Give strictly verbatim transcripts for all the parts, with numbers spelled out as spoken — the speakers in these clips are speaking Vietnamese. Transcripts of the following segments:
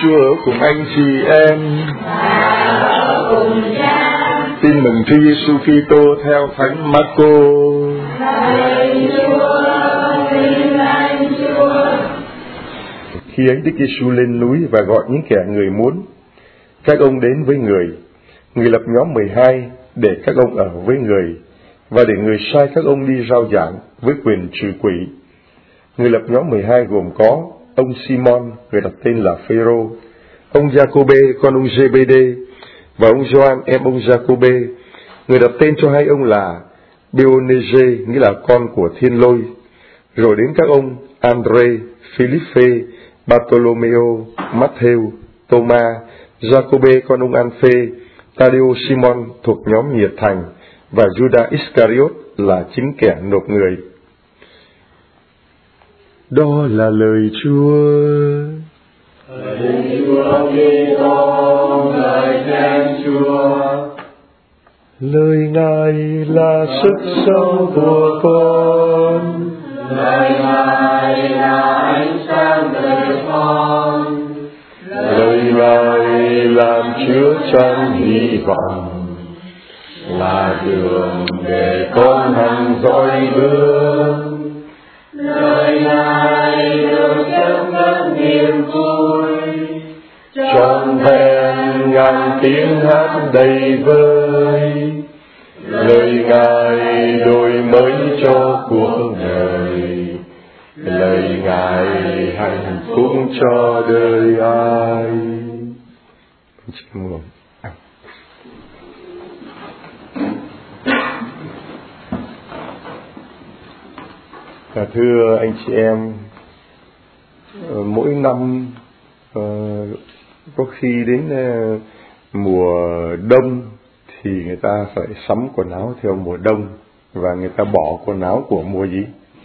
Chúa cùng anh chị em. Tin mừng Chúa Giêsu Kitô theo Thánh Marco. Khi ấy Đức Giêsu lên núi và gọi những kẻ người muốn, các ông đến với người. Người lập nhóm mười hai để các ông ở với người, và để người sai các ông đi rao giảng với quyền trừ quỷ. Người lập nhóm mười hai gồm có ông Simon, người đặt tên là Phêrô, ông Giacôbê con ông Giê-bê-đê, và ông Gioan em ông Giacôbê. Người đặt tên cho hai ông là Bô-nê-giê, nghĩa là con của Thiên Lôi. Rồi đến các ông Andrê, Philippe, Bartolomeo, Matthew, Tô-ma, Giacôbê con ông An-phê, Tadêu Simon thuộc nhóm nhiệt thành, và Judas Iscariot là chính kẻ nộp người. Đó là lời Chúa. Lời Chúa Kitô, lời khen Chúa. Lời Ngài là sức sống của con. Lời Ngài là ánh sáng đời con. Lời Ngài làm chứa chan hy vọng, là đường để con hằng dõi bước. Lời Ngài được dẫn dắt niềm vui, trọn vẹn ngàn tiếng hát đầy vơi. Lời Ngài đổi mới cho cuộc đời, lời Ngài hạnh phúc cho đời ai. À, thưa anh chị em, mỗi năm có khi đến mùa đông thì người ta phải sắm quần áo theo mùa đông, và người ta bỏ quần áo của mùa gì?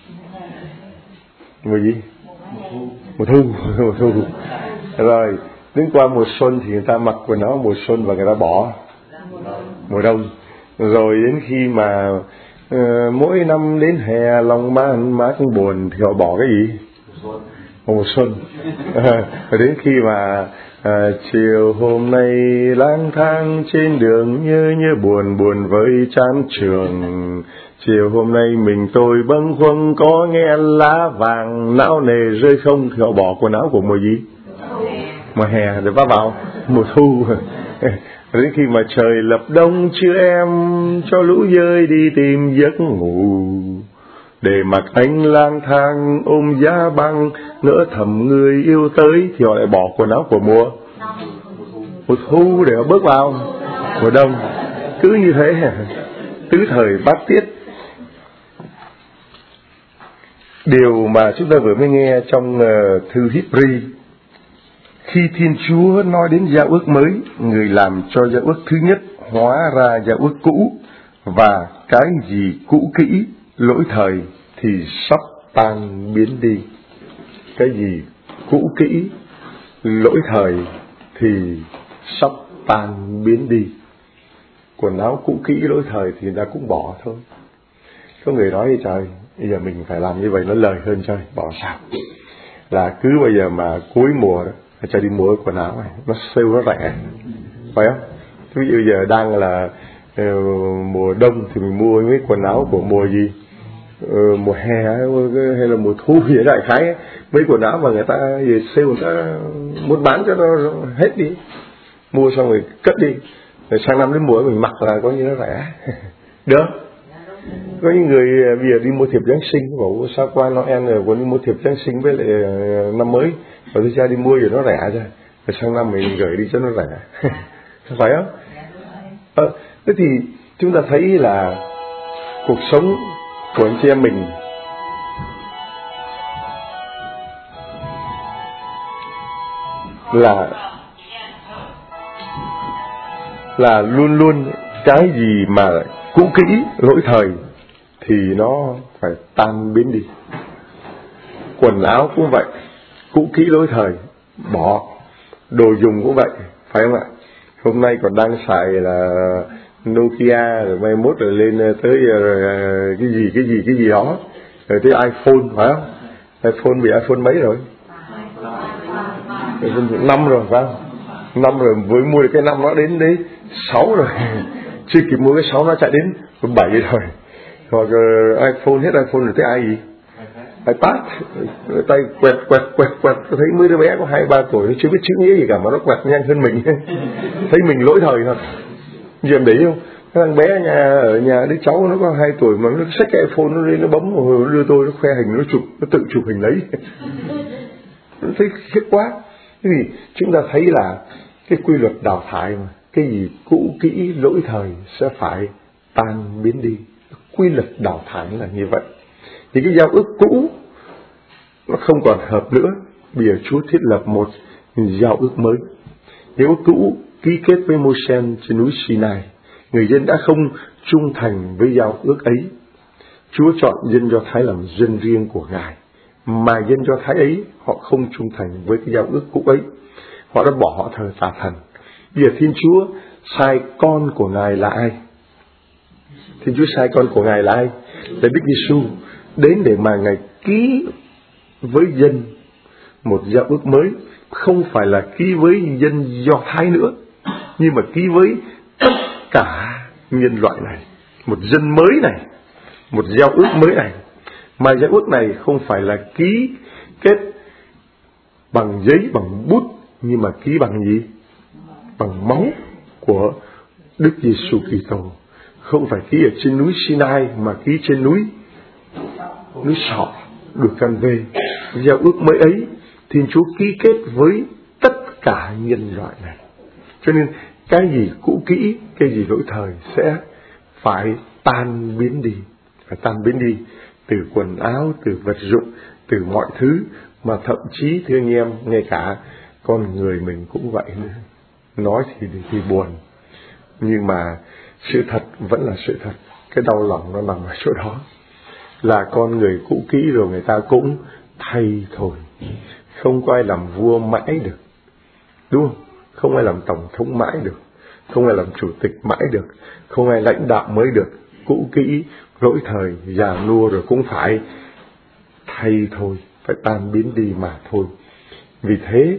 Mùa gì? Mùa thu. Mùa thu. Rồi đến qua mùa xuân thì người ta mặc quần áo mùa xuân và người ta bỏ mùa đông. Rồi đến khi mà uh, mỗi năm đến hè lòng man mát buồn thì họ bỏ cái gì? Mùa xuân. Rồi đến khi mà À, chiều hôm nay lang thang trên đường nhớ nhớ buồn buồn với chán trường. Chiều hôm nay mình tôi bâng khuâng có nghe lá vàng não nề rơi không, thì họ bỏ quần áo của mùa gì? Mùa hè để vác vào mùa thu. Đến khi mà trời lập đông chưa em cho lũ dơi đi tìm giấc ngủ, để mặc anh lang thang ôm giá băng ngỡ thầm người yêu tới, thì họ lại bỏ quần áo của mùa mùa thu để họ bước vào mùa đông. Cứ như thế, tứ thời bát tiết. Điều mà chúng ta vừa mới nghe trong uh, thư Híp-ri, khi Thiên Chúa nói đến giao ước mới, người làm cho giao ước thứ nhất hóa ra giao ước cũ, và cái gì cũ kỹ lỗi thời thì sắp tan biến đi. Cái gì cũ kỹ lỗi thời thì sắp tan biến đi. Quần áo cũ kỹ lỗi thời thì người ta cũng bỏ thôi. Có người nói trời, bây giờ mình phải làm như vậy nó lời hơn trời, bỏ sao? Là cứ bây giờ mà cuối mùa đó cho đi mua quần áo này, nó sale nó rẻ, phải không? Ví dụ giờ đang là uh, mùa đông thì mình mua mấy quần áo của mùa gì? Uh, mùa hè hay là mùa thu gì đại khái ấy. Mấy quần áo mà người ta về sale người ta muốn bán cho nó hết đi, mua xong rồi cất đi, rồi sang năm đến mùa mình mặc là coi như nó rẻ. Được. Có những người bây giờ đi mua thiệp Giáng sinh, bảo sao qua Noel rồi còn đi mua thiệp Giáng sinh với lại năm mới, rồi tôi ra đi mua rồi nó rẻ ra, rồi sang năm mình gửi đi cho nó rẻ. Phải không? Ờ, thế thì chúng ta thấy là cuộc sống của anh chị em mình là là luôn luôn cái gì mà cũ kỹ lỗi thời thì nó phải tan biến đi. Quần áo cũng vậy, cũ kỹ lỗi thời bỏ. Đồ dùng cũng vậy, phải không ạ? Hôm nay còn đang xài là Nokia, rồi mai mốt rồi lên tới uh, cái gì cái gì cái gì đó, rồi tới iPhone, phải không? iPhone bị iPhone mấy rồi? Năm rồi phải không? Năm rồi, với mua được cái năm nó đến đấy sáu rồi. Chưa kịp mua cái sáu nó chạy đến bảy rồi. Hoặc uh, iPhone, hết iPhone rồi tới ai gì? iPad, tay quẹt quẹt quẹt quẹt. Tôi thấy mấy đứa bé có hai ba tuổi nó chưa biết chữ nghĩa gì cả mà nó quẹt nhanh hơn mình. Thấy mình lỗi thời thật. Giờ em để ý không? Cái thằng bé nhà ở nhà đứa cháu nó có hai tuổi mà nó xách cái iPhone nó lên nó bấm rồi nó đưa tôi, nó khoe hình, nó chụp, nó tự chụp hình lấy. Nó thấy khiếp quá. Thế thì chúng ta thấy là cái quy luật đào thải mà, cái gì cũ kỹ lỗi thời sẽ phải tan biến đi. Quy luật đào thải là như vậy. Thì cái giao ước cũ nó không còn hợp nữa. Bây giờ Chúa thiết lập một giao ước mới. Giao ước cũ ký kết với Môi-se trên núi Sinai, người dân đã không trung thành với giao ước ấy. Chúa chọn dân Do Thái làm dân riêng của Ngài, mà dân Do Thái ấy họ không trung thành với cái giao ước cũ ấy. Họ đã bỏ họ thờ tà thần. Bây giờ Thiên Chúa sai con của Ngài là ai? Thiên Chúa sai con của Ngài là ai? Là Đức Giêsu đến để mà Ngài ký với dân một giao ước mới, không phải là ký với dân Do Thái nữa, nhưng mà ký với tất cả nhân loại này, một dân mới này, một giao ước mới này. Mà giao ước này không phải là ký kết bằng giấy, bằng bút, nhưng mà ký bằng gì? Bằng máu của Đức Giêsu Kitô. Không phải ký ở trên núi Sinai mà ký trên núi núi Sọ được căn về. Giao ước mới ấy Thiên Chúa ký kết với tất cả nhân loại này. Cho nên cái gì cũ kỹ, cái gì lỗi thời sẽ phải tan biến đi, phải tan biến đi, từ quần áo, từ vật dụng, từ mọi thứ, mà thậm chí thưa anh em, ngay cả con người mình cũng vậy nữa. Nói thì thì buồn, nhưng mà sự thật vẫn là sự thật. Cái đau lòng nó nằm ở chỗ đó, là con người cũ kỹ rồi người ta cũng thay thôi. Không có ai làm vua mãi được, đúng không? Không ai làm tổng thống mãi được, không ai làm chủ tịch mãi được, không ai lãnh đạo mới được. Cũ kỹ, lỗi thời, già nua rồi cũng phải thay thôi, phải tan biến đi mà thôi. Vì thế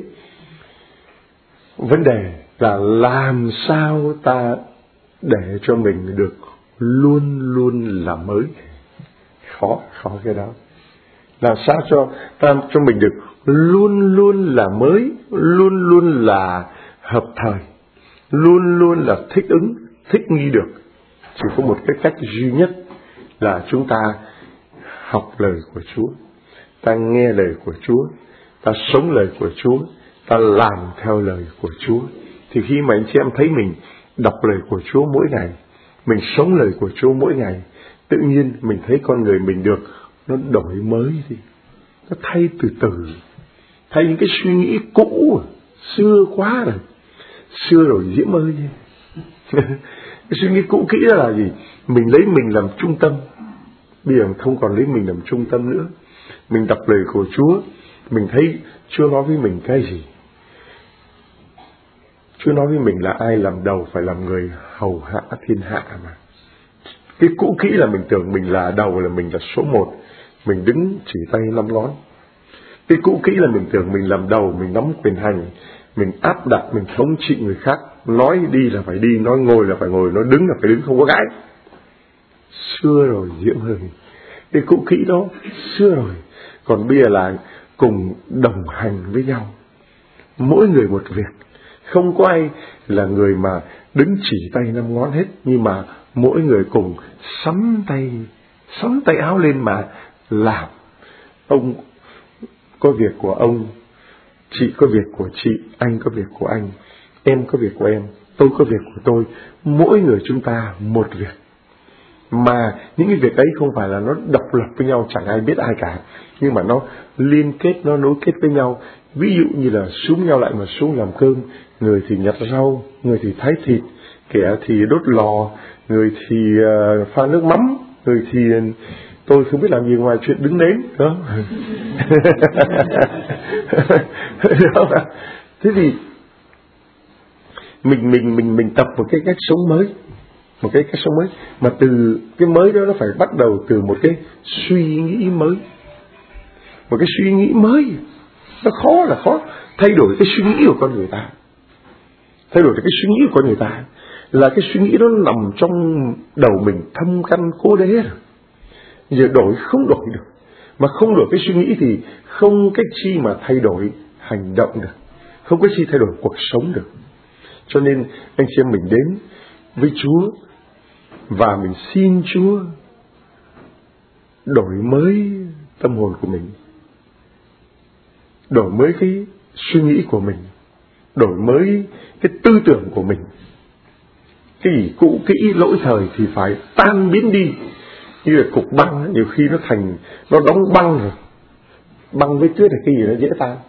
vấn đề là làm sao ta để cho mình được luôn luôn là mới. Khó, khó cái đó. Làm sao cho ta cho mình được luôn luôn là mới, luôn luôn là hợp thời, luôn luôn là thích ứng, thích nghi được. Chỉ có một cái cách duy nhất là chúng ta học lời của Chúa, ta nghe lời của Chúa, ta sống lời của Chúa, ta làm theo lời của Chúa. Thì khi mà anh chị em thấy mình đọc lời của Chúa mỗi ngày, mình sống lời của Chúa mỗi ngày, tự nhiên mình thấy con người mình được nó đổi mới đi, nó thay từ từ, thay những cái suy nghĩ cũ, xưa quá rồi, xưa rồi Diễm ơi. Cái suy nghĩ cũ kỹ đó là gì? Mình lấy mình làm trung tâm. Bây giờ không còn lấy mình làm trung tâm nữa. Mình đọc lời của Chúa, mình thấy Chúa nói với mình cái gì. Chúa nói với mình là ai làm đầu phải làm người hầu hạ thiên hạ mà. Cái cũ kỹ là mình tưởng mình là đầu, là mình là số một, mình đứng chỉ tay năm ngón. Cái cũ kỹ là mình tưởng mình làm đầu, mình nắm quyền hành, mình áp đặt, mình thống trị người khác. Nói đi là phải đi, nói ngồi là phải ngồi, nói đứng là phải đứng, không có gãi. Xưa rồi Diễm ơi, cái cũ kỹ đó xưa rồi. Còn bây giờ là cùng đồng hành với nhau, mỗi người một việc. Không có ai là người mà đứng chỉ tay năm ngón hết, nhưng mà mỗi người cùng sắm tay, sắm tay áo lên mà làm. Ông có việc của ông, chị có việc của chị, anh có việc của anh, em có việc của em, tôi có việc của tôi. Mỗi người chúng ta một việc. Mà những cái việc ấy không phải là nó độc lập với nhau, chẳng ai biết ai cả, nhưng mà nó liên kết, nó nối kết với nhau. Ví dụ như là xúm nhau lại mà xuống làm cơm, người thì nhặt rau, người thì thái thịt, kẻ thì đốt lò, người thì uh, pha nước mắm, người thì tôi không biết làm gì ngoài chuyện đứng nến đó. Thế thì mình mình mình mình tập một cái cách sống mới, một cái cách sống mới, mà từ cái mới đó nó phải bắt đầu từ một cái suy nghĩ mới, một cái suy nghĩ mới. Nó khó là khó, thay đổi cái suy nghĩ của con người ta, thay đổi cái suy nghĩ của con người ta là cái suy nghĩ đó nằm trong đầu mình thâm căn cố đế rồi, giờ đổi không đổi được, mà không đổi cái suy nghĩ thì không cách chi mà thay đổi hành động được, không cách chi thay đổi cuộc sống được. Cho nên anh chị em mình đến với Chúa và mình xin Chúa đổi mới tâm hồn của mình, đổi mới cái suy nghĩ của mình, đổi mới cái tư tưởng của mình. Cái gì cũ kỹ lỗi thời thì phải tan biến đi. Như là cục băng, nhiều khi nó thành, nó đóng băng rồi. Băng với tuyết là cái gì nó dễ tan?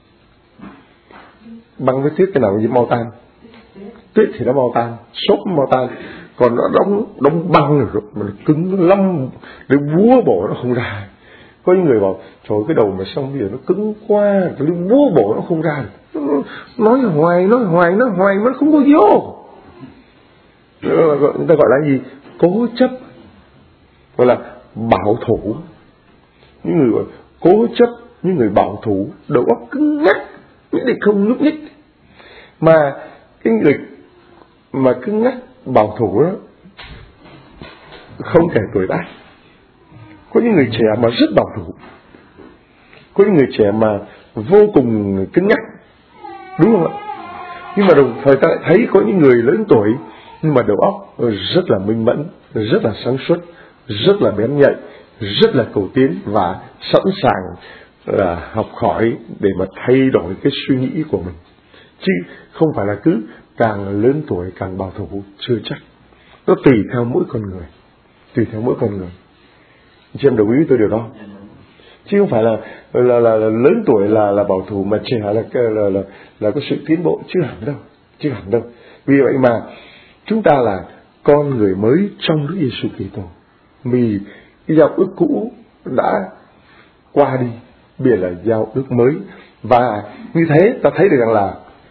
Băng với tuyết cái nào nó mau tan? Tuyết thì nó mau tan, xốp mau tan. Còn nó đóng, đóng băng rồi, mà nó cứng lắm, để búa bổ nó không ra. Có những người bảo, trời cái đầu mà xong bây giờ nó cứng quá, cái búa bổ nó không ra được. Nói hoài, nói hoài, nói hoài mà nó không có vô. Người ta gọi là gì? Cố chấp, gọi là bảo thủ. Những người gọi cố chấp, những người bảo thủ, đầu óc cứng ngắc, những định không nhúc nhích. Mà cái người mà cứng ngắc, bảo thủ đó không kể tuổi tác. Có những người trẻ mà rất bảo thủ, có những người trẻ mà vô cùng cứng nhắc, đúng không ạ? Nhưng mà đồng thời ta lại thấy có những người lớn tuổi nhưng mà đầu óc rất là minh mẫn, rất là sáng suốt, rất là bén nhạy, rất là cầu tiến và sẵn sàng là học hỏi để mà thay đổi cái suy nghĩ của mình. Chứ không phải là cứ càng lớn tuổi càng bảo thủ, chưa chắc. Nó tùy theo mỗi con người, tùy theo mỗi con người. Chị em đồng ý với tôi điều đó? Chứ không phải là là, là, là lớn tuổi là là bảo thủ mà trẻ là là là, là, là có sự tiến bộ, chưa hẳn đâu, chưa hẳn đâu. Vì vậy mà chúng ta là con người mới trong Đức Giêsu Kitô. Vì cái giao ước cũ đã qua đi, bây giờ là giao ước mới. Và như thế ta thấy được rằng là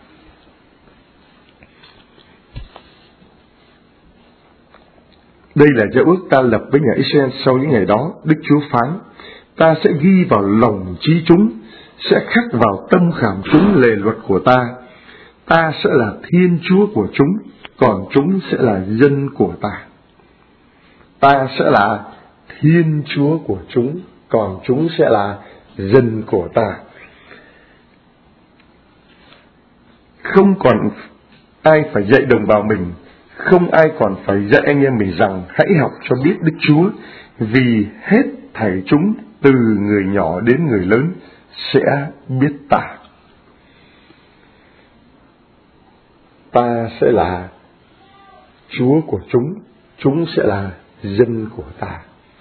đây là giao ước ta lập với nhà Israel sau những ngày đó. Đức Chúa phán: ta sẽ ghi vào lòng trí chúng, sẽ khắc vào tâm khảm chúng lề luật của ta. Ta sẽ là Thiên Chúa của chúng, còn chúng sẽ là dân của ta. Ta sẽ là Thiên Chúa của chúng, còn chúng sẽ là dân của ta. Không còn ai phải dạy đồng bào mình, không ai còn phải dạy anh em mình rằng hãy học cho biết Đức Chúa, vì hết thảy chúng từ người nhỏ đến người lớn sẽ biết ta. Ta sẽ là Chúa của chúng, chúng sẽ là dân của ta.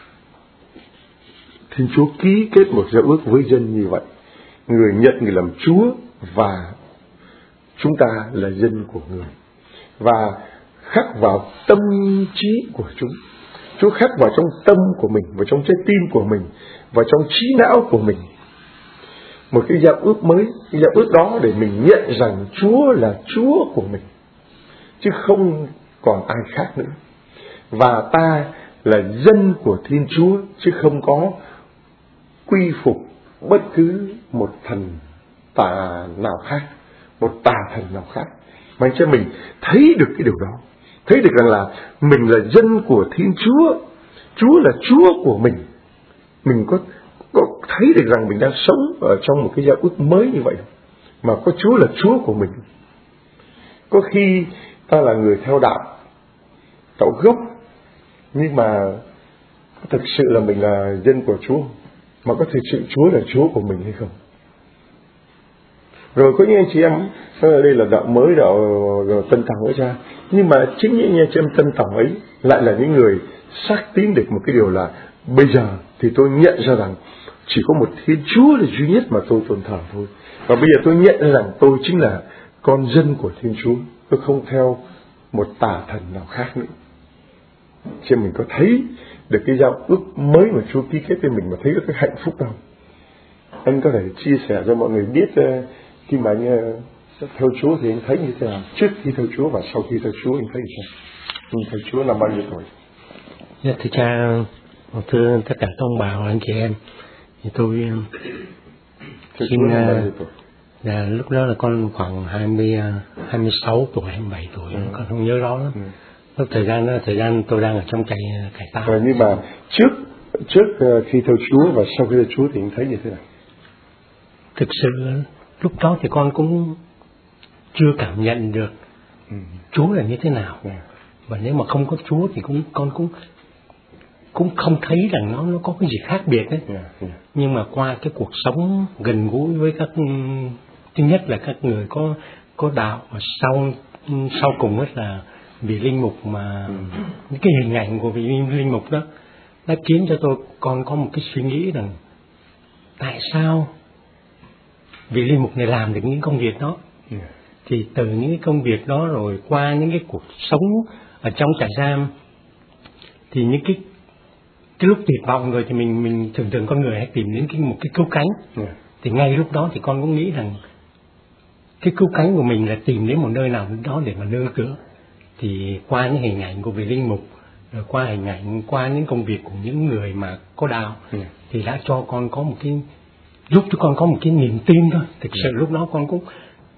Thiên Chúa ký kết một giao ước với dân như vậy. Người nhận người làm Chúa và chúng ta là dân của người. Và khắc vào tâm trí của chúng. Chúa khắc vào trong tâm của mình, vào trong trái tim của mình, vào trong trí não của mình một cái giao ước mới. Cái giao ước đó để mình nhận rằng Chúa là Chúa của mình, chứ không còn ai khác nữa. Và ta là dân của Thiên Chúa, chứ không có quy phục bất cứ một thần tà nào khác, một tà thần nào khác. Mà cho mình thấy được cái điều đó, thấy được rằng là mình là dân của Thiên Chúa, Chúa là Chúa của mình. Mình có, có thấy được rằng mình đang sống ở trong một cái giao ước mới như vậy, mà có Chúa là Chúa của mình. Có khi ta là người theo đạo, đạo gốc, nhưng mà thực sự là mình là dân của Chúa, mà có thực sự Chúa là Chúa của mình hay không? Rồi có những anh chị em, đây là đạo mới, đạo, đạo Tân Tòng ấy cha, nhưng mà chính những anh chị em Tân Tòng ấy lại là những người xác tín được một cái điều là bây giờ thì tôi nhận ra rằng chỉ có một Thiên Chúa là duy nhất mà tôi tôn thờ thôi. Và bây giờ tôi nhận ra rằng tôi chính là con dân của Thiên Chúa, tôi không theo một tà thần nào khác nữa. Chứ mình có thấy được cái giao ước mới mà Chúa ký kết với mình mà thấy được cái hạnh phúc không? Anh có thể chia sẻ cho mọi người biết khi mà anh theo Chúa thì anh thấy như thế nào? Trước khi theo Chúa và sau khi theo Chúa anh thấy như thế nào? Anh theo Chúa năm bao nhiêu tuổi? Dạ, thưa cha, thưa tất cả các ông bà và anh chị em, thì tôi theo xin Chúa năm bao nhiêu tuổi? Dạ, lúc đó là con khoảng hai mươi, hai mươi sáu tuổi, hai mươi bảy tuổi, ừ. con không nhớ rõ lắm. Ừ. Lúc thời gian đó, thời gian tôi đang ở trong cải cải tạo. Rồi, nhưng mà trước trước khi theo Chúa và sau khi theo Chúa thì anh thấy như thế nào? Thực sự lúc đó thì con cũng chưa cảm nhận được ừ. Chúa là như thế nào. Yeah. Và nếu mà không có Chúa thì cũng con cũng cũng không thấy rằng nó nó có cái gì khác biệt đấy. Yeah. Yeah. Nhưng mà qua cái cuộc sống gần gũi với các, thứ nhất là các người có có đạo, và sau sau cùng hết là vị linh mục mà ừ. những cái hình ảnh của vị linh mục đó đã khiến cho tôi con có một cái suy nghĩ rằng tại sao vị linh mục này làm được những công việc đó. Yeah. Thì từ những cái công việc đó rồi qua những cái cuộc sống ở trong trại giam, thì những cái cái lúc tuyệt vọng rồi thì mình mình thường thường con người hay tìm đến cái một cái cứu cánh. Yeah. Thì ngay lúc đó thì con cũng nghĩ rằng cái cứu cánh của mình là tìm đến một nơi nào đó để mà nương tựa. Thì qua những hình ảnh của vị linh mục, rồi qua hình ảnh, qua những công việc của những người mà có đạo, yeah. thì đã cho con có một cái, giúp cho con có một cái niềm tin thôi. Thực sự yeah. lúc đó con cũng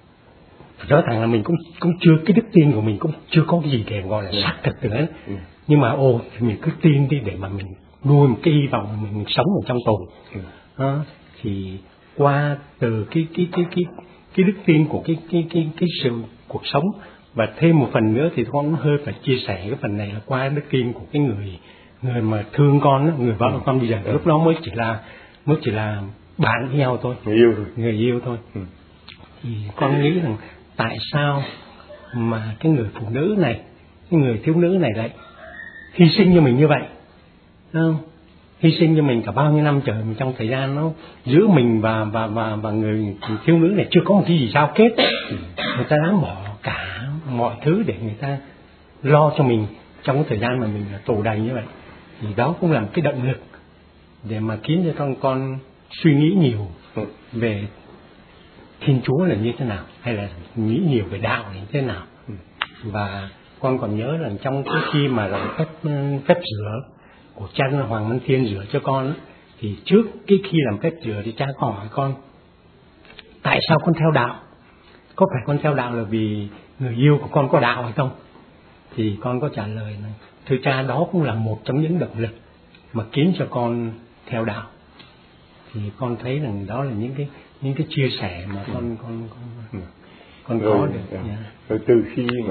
rõ ràng là mình cũng cũng chưa, cái đức tin của mình cũng chưa có cái gì để gọi là yeah. xác thực nữa. Yeah. Nhưng mà ô thì mình cứ tin đi để mà mình nuôi một cái hy vọng mình, mình sống ở trong tù. Yeah. Đó, thì qua từ cái cái cái cái cái đức tin của cái cái cái cái sự cuộc sống, và thêm một phần nữa thì con hơi phải chia sẻ cái phần này là qua đức tin của cái người người mà thương con đó, người vợ của con bây giờ. Lúc đó mới chỉ là mới chỉ là bạn với nhau thôi, người yêu thôi, người yêu thôi. Ừ. Thì con nghĩ rằng tại sao mà cái người phụ nữ này, cái người thiếu nữ này lại hy sinh cho mình như vậy, đúng không? Hy sinh cho mình cả bao nhiêu năm trời, trong thời gian nó giữa mình và và và và người thiếu nữ này chưa có một cái gì giao kết. Người ta đã bỏ cả mọi thứ để người ta lo cho mình trong cái thời gian mà mình là tù đầy như vậy. Thì đó cũng là một cái động lực để mà khiến cho con con suy nghĩ nhiều về Thiên Chúa là như thế nào, hay là nghĩ nhiều về đạo là như thế nào. Và con còn nhớ rằng trong cái khi mà làm phép phép rửa của cha Hoàng Văn Thiên rửa cho con, thì trước cái khi làm phép rửa thì cha có hỏi con tại sao con theo đạo, có phải con theo đạo là vì người yêu của con có đạo hay không? Thì con có trả lời là thưa cha, đó cũng là một trong những động lực mà khiến cho con theo đạo. Thì con thấy rằng đó là những cái những cái chia sẻ mà con con con, con rồi, có được. Yeah. Rồi từ khi mà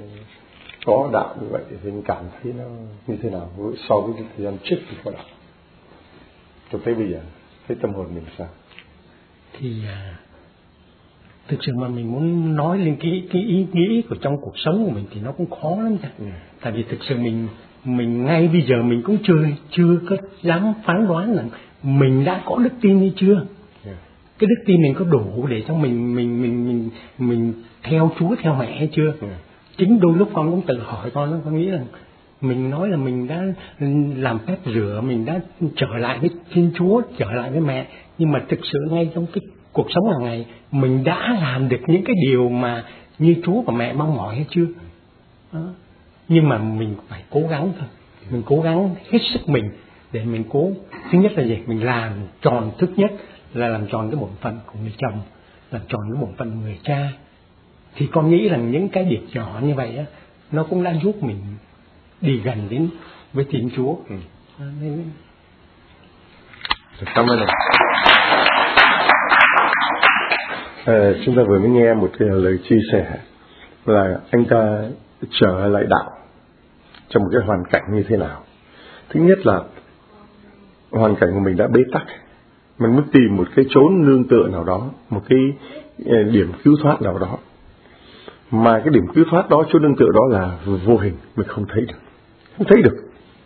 có đạo như vậy thì mình cảm thấy nó như thế nào so với cái thời gian trước thì có đạo? Cho tới bây giờ thấy tâm hồn mình sao? Thì à, thực sự mà mình muốn nói lên cái cái ý nghĩ của trong cuộc sống của mình thì nó cũng khó lắm. Ừ. Tại vì thực sự mình mình ngay bây giờ mình cũng chưa chưa có dám phán đoán là mình đã có đức tin hay chưa. Yeah. Cái đức tin mình có đủ để cho mình mình mình mình mình theo Chúa, theo mẹ hay chưa. Yeah. Chính đôi lúc con cũng tự hỏi con, con nghĩ rằng mình nói là mình đã làm phép rửa, mình đã trở lại với Thiên Chúa, trở lại với mẹ, nhưng mà thực sự ngay trong cái cuộc sống hàng ngày mình đã làm được những cái điều mà như Chúa và mẹ mong mỏi hay chưa. Đó. Nhưng mà mình phải cố gắng thôi, mình cố gắng hết sức mình để mình cố, thứ nhất là gì, mình làm tròn, thứ nhất là làm tròn cái bổn phận của người chồng, làm tròn cái bổn phận của người cha. Thì con nghĩ rằng những cái việc nhỏ như vậy á, nó cũng đã giúp mình đi gần đến với Thiên Chúa. Ừ. À, nên... Cảm ơn. À, chúng ta vừa mới nghe một cái lời chia sẻ là anh ta trở lại đạo trong một cái hoàn cảnh như thế nào. Thứ nhất là hoàn cảnh của mình đã bế tắc, mình muốn tìm một cái chốn nương tựa nào đó, một cái điểm cứu thoát nào đó, mà cái điểm cứu thoát đó, chỗ nương tựa đó là vô hình, mình không thấy được, không thấy được.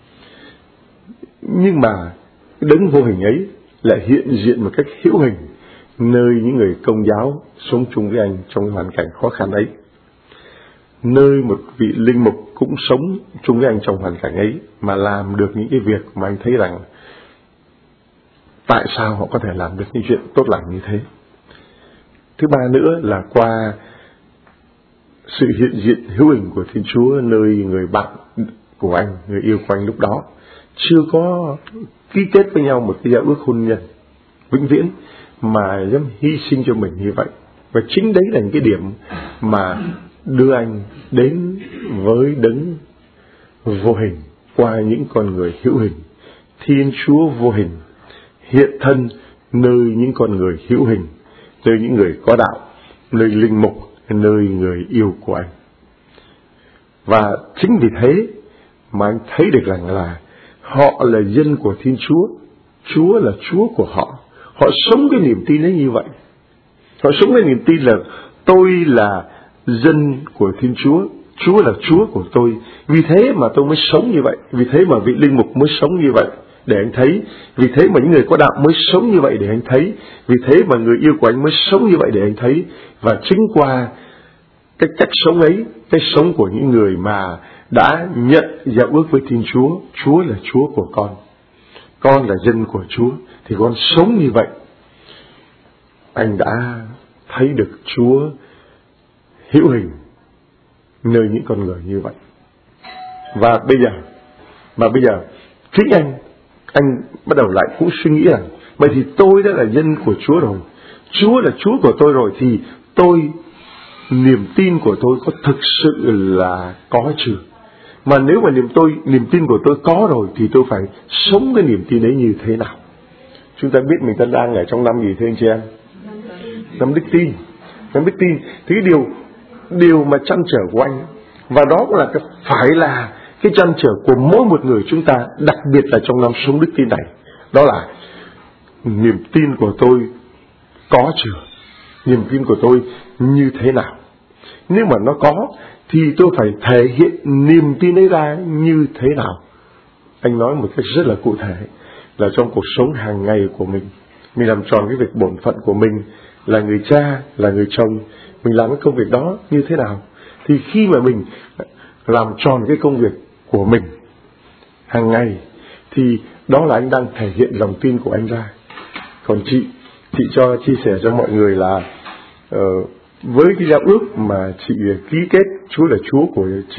Nhưng mà cái đấng vô hình ấy lại hiện diện một cách hữu hình nơi những người Công giáo sống chung với anh trong hoàn cảnh khó khăn ấy, nơi một vị linh mục cũng sống chung với anh trong hoàn cảnh ấy mà làm được những cái việc mà anh thấy rằng tại sao họ có thể làm được những chuyện tốt lành như thế. Thứ ba nữa là qua sự hiện diện hữu hình của Thiên Chúa nơi người bạn của anh, người yêu của anh lúc đó chưa có ký kết với nhau một cái giao ước hôn nhân vĩnh viễn mà dám hy sinh cho mình như vậy Và chính đấy là những cái điểm mà đưa anh đến với Đấng vô hình qua những con người hữu hình. Thiên Chúa vô hình hiện thân nơi những con người hữu hình, nơi những người có đạo, nơi linh mục, nơi người yêu của anh. Và chính vì thế mà anh thấy được rằng là họ là dân của Thiên Chúa, Chúa là Chúa của họ. Họ sống cái niềm tin ấy như vậy. Họ sống cái niềm tin là tôi là dân của Thiên Chúa, Chúa là Chúa của tôi. Vì thế mà tôi mới sống như vậy. Vì thế mà vị linh mục mới sống như vậy để anh thấy. Vì thế mà những người có đạo mới sống như vậy để anh thấy. Vì thế mà người yêu của anh mới sống như vậy để anh thấy. Và chính qua cái cách sống ấy, cái sống của những người mà đã nhận giao ước với Thiên Chúa, Chúa là Chúa của con, con là dân của Chúa, thì con sống như vậy, anh đã thấy được Chúa hữu hình nơi những con người như vậy. Và bây giờ, và bây giờ chính anh, anh bắt đầu lại cũng suy nghĩ rằng, vậy thì tôi đã là dân của Chúa rồi, Chúa là Chúa của tôi rồi, thì tôi, niềm tin của tôi có thực sự là có chưa? Mà nếu mà niềm tôi, niềm tin của tôi có rồi, thì tôi phải sống cái niềm tin ấy như thế nào? Chúng ta biết mình ta đang ở trong năm gì thưa anh chị em? Năm đức tin. Năm đức tin. Thì cái điều, điều mà trăn trở của anh, và đó cũng là cái, phải là cái trăn trở của mỗi một người chúng ta, đặc biệt là trong năm sống đức tin này, đó là niềm tin của tôi có chưa? Niềm tin của tôi như thế nào? Nếu mà nó có, thì tôi phải thể hiện niềm tin ấy ra như thế nào? Anh nói một cách rất là cụ thể, là trong cuộc sống hàng ngày của mình, mình làm tròn cái việc bổn phận của mình, là người cha, là người chồng, mình làm cái công việc đó như thế nào? Thì khi mà mình làm tròn cái công việc của mình hàng ngày, thì đó là anh đang thể hiện lòng tin của anh ra. Còn chị, chị cho chia sẻ cho mọi người là uh, với cái giao ước mà chị ký kết, Chúa là Chúa của chị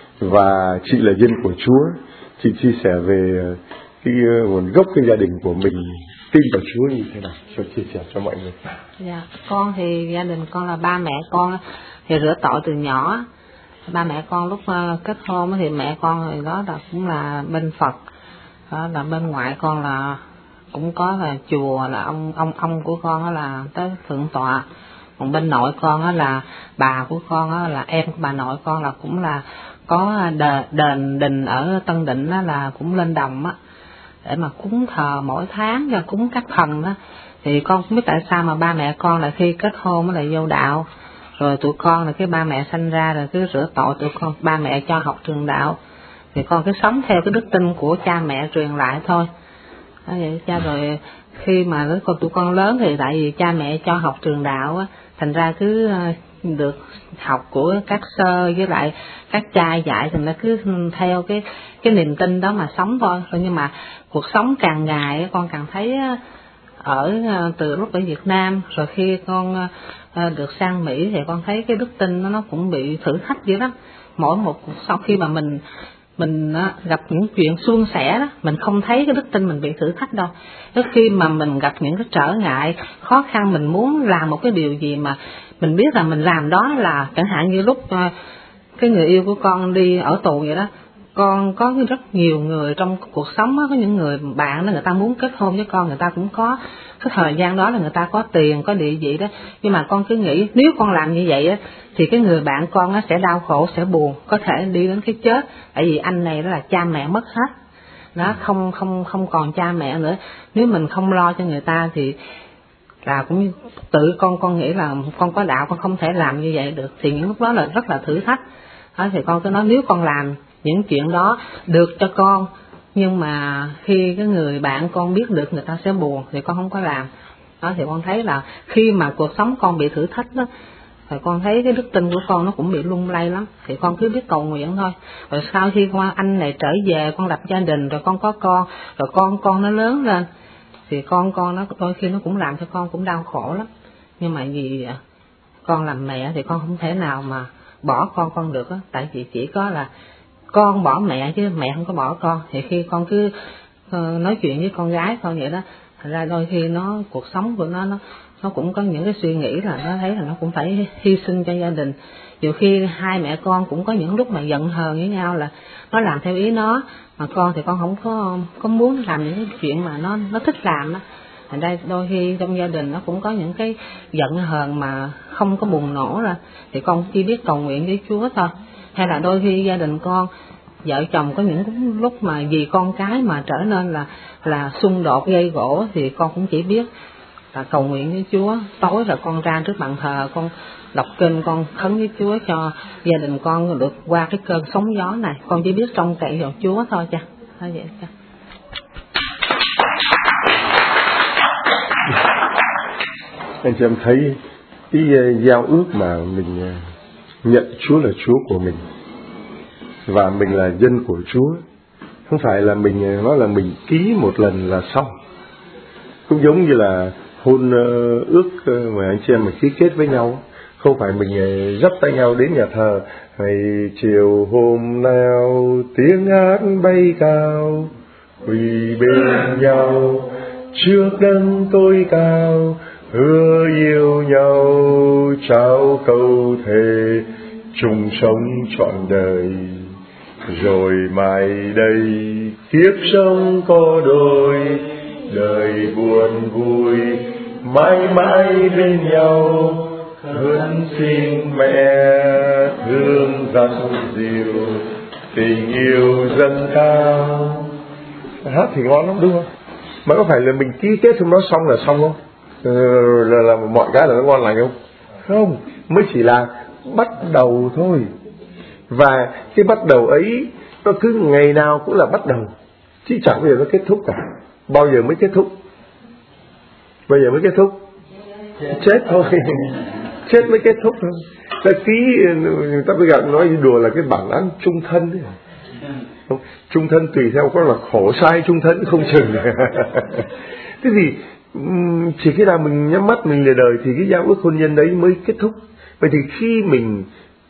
và chị là dân của Chúa, chị chia sẻ về cái nguồn gốc cái gia đình của mình tin vào Chúa như thế nào, cho chia sẻ cho mọi người. Dạ, con thì gia đình con là ba mẹ con thì rửa tội từ nhỏ. Ba mẹ con lúc kết hôn thì mẹ con thì đó là cũng là bên Phật, đó là bên ngoại con là cũng có là chùa, là ông ông ông của con đó là tới thượng tọa. Còn bên nội con đó là bà của con đó, là em của bà nội con là cũng là có đền, đền đình ở Tân Định đó, là cũng lên đồng á để mà cúng thờ mỗi tháng cho cúng các thần đó. Thì con không biết tại sao mà ba mẹ con là khi kết hôn mới là vô đạo, rồi tụi con là cái ba mẹ sanh ra rồi cứ rửa tội tụi con, ba mẹ cho học trường đạo, thì con cứ sống theo cái đức tin của cha mẹ truyền lại thôi. Đó vậy cha. Rồi khi mà lúc con tụi con lớn thì tại vì cha mẹ cho học trường đạo á, thành ra cứ được học của các sơ với lại các cha dạy, thành ra cứ theo cái cái niềm tin đó mà sống thôi. Rồi nhưng mà cuộc sống càng ngày con càng thấy ở từ lúc ở Việt Nam, rồi khi con được sang Mỹ thì con thấy cái đức tin nó nó cũng bị thử thách dữ lắm. Mỗi một sau khi mà mình mình gặp những chuyện suôn sẻ đó, mình không thấy cái đức tin mình bị thử thách đâu. Đến khi mà mình gặp những cái trở ngại khó khăn, mình muốn làm một cái điều gì mà mình biết là mình làm đó là, chẳng hạn như lúc cái người yêu của con đi ở tù vậy đó, con có rất nhiều người trong cuộc sống đó, có những người bạn đó người ta muốn kết hôn với con, người ta cũng có cái thời gian đó là người ta có tiền, có địa vị đó, nhưng mà con cứ nghĩ nếu con làm như vậy á thì cái người bạn con nó sẽ đau khổ, sẽ buồn, có thể đi đến cái chết, tại vì anh này đó là cha mẹ mất hết đó, không không không còn cha mẹ nữa. Nếu mình không lo cho người ta thì là cũng như tự con con nghĩ là con có đạo, con không thể làm như vậy được, thì những lúc đó là rất là thử thách đó. Thì con cứ nói nếu con làm những chuyện đó được cho con, nhưng mà khi cái người bạn con biết được người ta sẽ buồn thì con không có làm đó. Thì con thấy là khi mà cuộc sống con bị thử thách đó, thì con thấy cái đức tin của con nó cũng bị lung lay lắm, thì con cứ biết cầu nguyện thôi. Rồi sau khi qua anh này trở về, con lập gia đình, rồi con có con, rồi con con nó lớn lên, thì con con nó đôi khi nó cũng làm cho con cũng đau khổ lắm. Nhưng mà vì con làm mẹ thì con không thể nào mà bỏ con con được á, tại vì chỉ có là con bỏ mẹ chứ mẹ không có bỏ con. Thì khi con cứ uh, nói chuyện với con gái con vậy đó, thành ra đôi khi nó cuộc sống của nó nó nó cũng có những cái suy nghĩ là nó thấy là nó cũng phải hy sinh cho gia đình. Nhiều khi hai mẹ con cũng có những lúc mà giận hờn với nhau, là nó làm theo ý nó, mà con thì con không có có muốn làm những cái chuyện mà nó nó thích làm á. Thành ra đôi khi trong gia đình nó cũng có những cái giận hờn mà không có bùng nổ ra, thì con chỉ biết cầu nguyện với Chúa thôi. Hay là đôi khi gia đình con vợ chồng có những lúc mà vì con cái mà trở nên là là xung đột gây gổ, thì con cũng chỉ biết là cầu nguyện với Chúa. Tối là con ra trước bàn thờ, con đọc kinh, con khấn với Chúa cho gia đình con được qua cái cơn sóng gió này. Con chỉ biết trông cậy vào Chúa thôi cha. Thôi vậy cha. Anh chị em thấy cái giao ước mà mình nhận Chúa là Chúa của mình và mình là dân của Chúa, không phải là mình nói là mình ký một lần là xong. Cũng giống như là hôn ước mà anh chị em mà ký kết với nhau, không phải mình dắt tay nhau đến nhà thờ, hay chiều hôm nào tiếng hát bay cao, quỳ bên nhau trước đấng tối cao, hứa yêu nhau trao câu thề chung sống trọn đời, rồi mai đây kiếp sống có đôi, đời buồn vui mãi mãi bên nhau, khấn xin mẹ thương dặn dìu tình yêu dâng cao. Hát thì ngon lắm đúng không? Mà có phải là mình ký kết xong nó xong là xong không? Ừ, là, là mọi cái là nó ngon lành không? Không, mới chỉ là bắt đầu thôi. Và cái bắt đầu ấy nó cứ ngày nào cũng là bắt đầu, chứ chẳng bao giờ nó kết thúc cả. Bao giờ mới kết thúc? Bao giờ mới kết thúc? Chết thôi. Chết mới kết thúc thôi. Ta ký, người ta bây giờ nói đùa là cái bản án chung thân ấy. Không, chung thân tùy theo có là khổ sai chung thân không chừng. Thế thì chỉ khi nào mình nhắm mắt mình lìa đời thì cái giao ước hôn nhân đấy mới kết thúc. Vậy thì khi mình